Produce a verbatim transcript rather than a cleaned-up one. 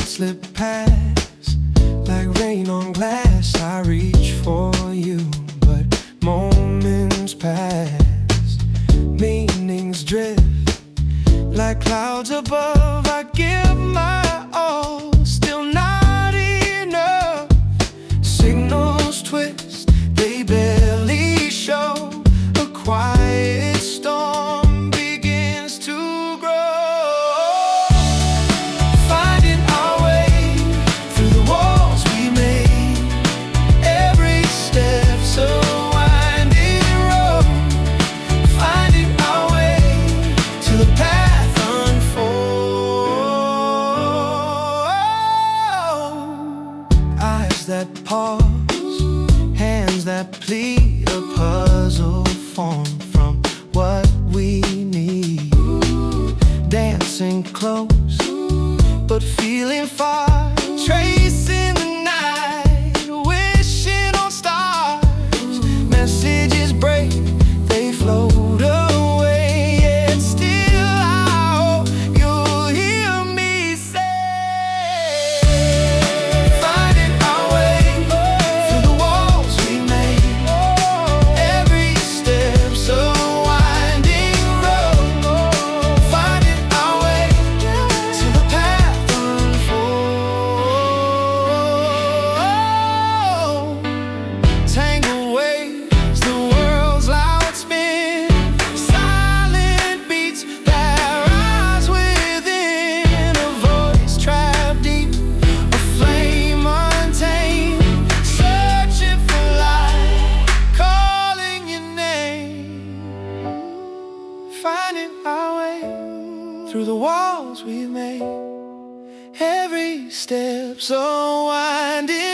slip past like rain on glass. I reach for you, but moments pass. Meanings drift like clouds above. I give my all, still not enough. Signals twist, they barely show. A quiet storm begins to grow. Finding our way through the walls we made. Every step's a winding road. Finding our way to the path unfolds. Eyes that pause, hands that plead, a puzzle formed from what we need. Dancing close, but feeling far. Tracing the night, wishing on stars. Messages break, they float away. Yet still I hope you'll hear me say, finding our way through the walls we made. Every step's a winding road. Finding our way to the path unfolds. Tangled waves, the world's loud spin. Silent beats that rise within. A voice trapped deep, a flame untamed. Searching for light, calling your name. Finding our way through the walls we made. Every step's a winding